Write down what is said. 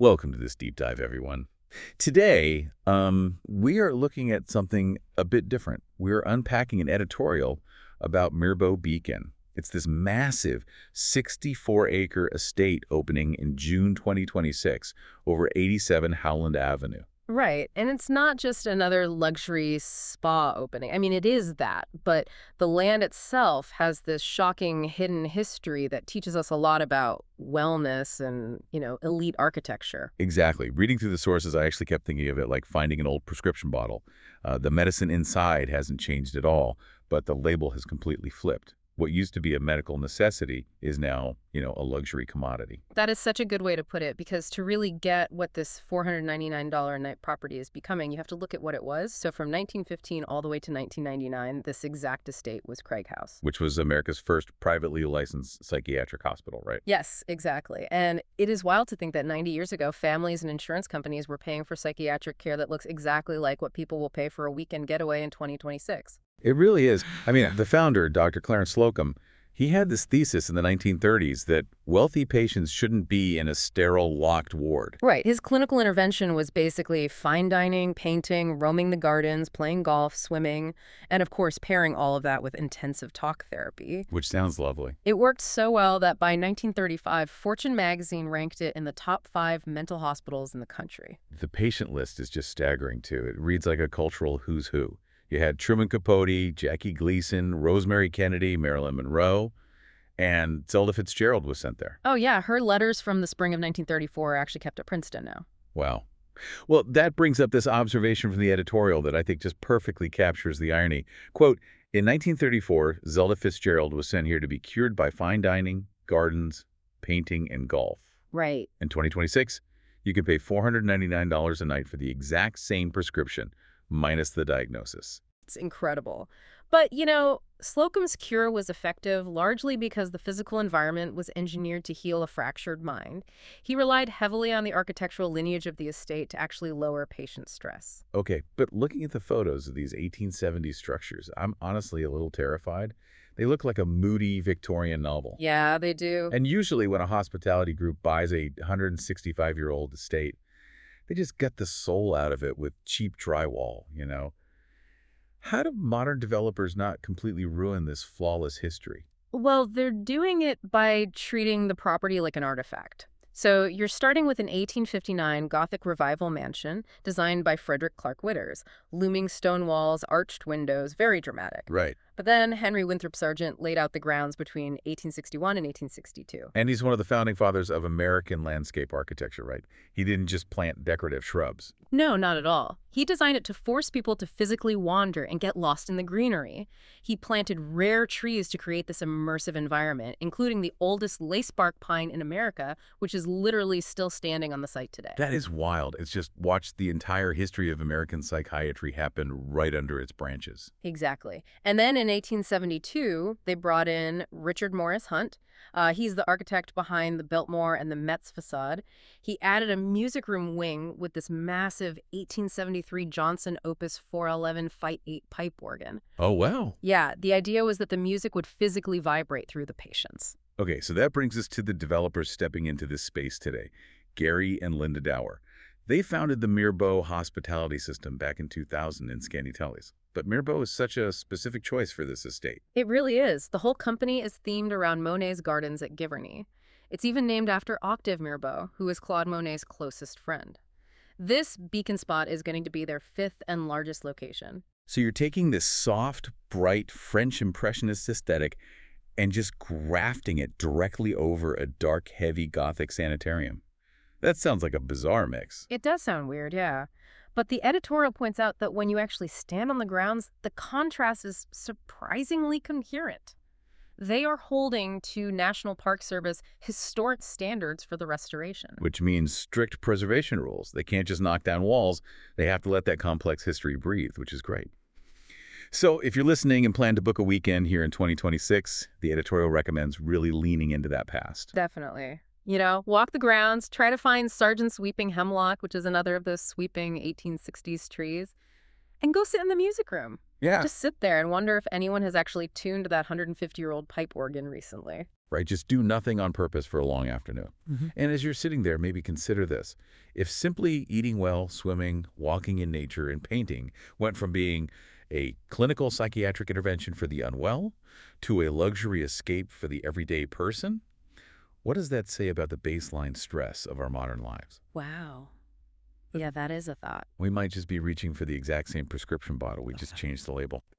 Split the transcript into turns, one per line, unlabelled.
Welcome to this deep dive, everyone. Today, we are looking at something a bit different. We're unpacking an editorial about Mirbeau Beacon. It's this massive 64-acre estate opening in June 2026 over 87 Howland Avenue.
Right. And it's not just another luxury spa opening. I mean, it is that, but the land itself has this shocking hidden history that teaches us a lot about wellness and, elite architecture.
Exactly. Reading through the sources, I actually kept thinking of it like finding an old prescription bottle. The medicine inside hasn't changed at all, but the label has completely flipped. What used to be a medical necessity is now, a luxury commodity.
That is such a good way to put it, because to really get what this $499 a night property is becoming, you have to look at what it was. So from 1915 all the way to 1999, this exact estate was Craig House.
Which was America's first privately licensed psychiatric hospital, right?
Yes, exactly. And it is wild to think that 90 years ago, families and insurance companies were paying for psychiatric care that looks exactly like what people will pay for a weekend getaway in 2026.
It really is. I mean, the founder, Dr. Clarence Slocum, he had this thesis in the 1930s that wealthy patients shouldn't be in a sterile, locked ward.
Right. His clinical intervention was basically fine dining, painting, roaming the gardens, playing golf, swimming, and of course, pairing all of that with intensive talk therapy.
Which sounds lovely.
It worked so well that by 1935, Fortune magazine ranked it in the top 5 mental hospitals in the country.
The patient list is just staggering, too. It reads like a cultural who's who. You had Truman Capote, Jackie Gleason, Rosemary Kennedy, Marilyn Monroe, and Zelda Fitzgerald was sent there.
Oh, yeah. Her letters from the spring of 1934 are actually kept at Princeton now.
Wow. Well, that brings up this observation from the editorial that I think just perfectly captures the irony. Quote, in 1934, Zelda Fitzgerald was sent here to be cured by fine dining, gardens, painting, and golf.
Right.
In 2026, you can pay $499 a night for the exact same prescription, minus the diagnosis.
It's incredible. But, Slocum's cure was effective largely because the physical environment was engineered to heal a fractured mind. He relied heavily on the architectural lineage of the estate to actually lower patient stress.
Okay, but looking at the photos of these 1870s structures, I'm honestly a little terrified. They look like a moody Victorian novel.
Yeah, they do.
And usually when a hospitality group buys a 165-year-old estate, they just gut the soul out of it with cheap drywall. How do modern developers not completely ruin this flawless history?
Well, they're doing it by treating the property like an artifact. So you're starting with an 1859 Gothic Revival mansion designed by Frederick Clark Whitters. Looming stone walls, arched windows, very dramatic.
Right.
But then Henry Winthrop Sargent laid out the grounds between 1861 and 1862.
And he's one of the founding fathers of American landscape architecture, right? He didn't just plant decorative shrubs.
No, not at all. He designed it to force people to physically wander and get lost in the greenery. He planted rare trees to create this immersive environment, including the oldest lacebark pine in America, which is literally still standing on the site today.
That is wild. It's just watched the entire history of American psychiatry happen right under its branches.
Exactly. And then in 1872, they brought in Richard Morris Hunt. He's the architect behind the Biltmore and the Metz facade. He added a music room wing with this massive 1873 Johnson Opus 411 Fight 8 pipe organ.
Oh, wow.
Yeah, the idea was that the music would physically vibrate through the patients.
Okay, so that brings us to the developers stepping into this space today, Gary and Linda Dower. They founded the Mirbeau Hospitality System back in 2000 in Scanditellis. But Mirbeau is such a specific choice for this estate.
It really is. The whole company is themed around Monet's gardens at Giverny. It's even named after Octave Mirbeau, who is Claude Monet's closest friend. This beacon spot is going to be their 5th and largest location.
So you're taking this soft, bright French Impressionist aesthetic and just grafting it directly over a dark, heavy Gothic sanitarium. That sounds like a bizarre mix.
It does sound weird, yeah. But the editorial points out that when you actually stand on the grounds, the contrast is surprisingly coherent. They are holding to National Park Service historic standards for the restoration.
Which means strict preservation rules. They can't just knock down walls. They have to let that complex history breathe, which is great. So if you're listening and plan to book a weekend here in 2026, the editorial recommends really leaning into that past.
Definitely. Walk the grounds, try to find Sargent's Weeping Hemlock, which is another of those sweeping 1860s trees, and go sit in the music room.
Yeah.
Just sit there and wonder if anyone has actually tuned that 150-year-old pipe organ recently.
right? Just do nothing on purpose for a long afternoon. And as you're sitting there, maybe consider this. If simply eating well, swimming, walking in nature, and painting went from being a clinical psychiatric intervention for the unwell to a luxury escape for the everyday person, what does that say about the baseline stress of our modern lives?
Wow. Yeah, that is a thought.
We might just be reaching for the exact same prescription bottle. We just changed the label.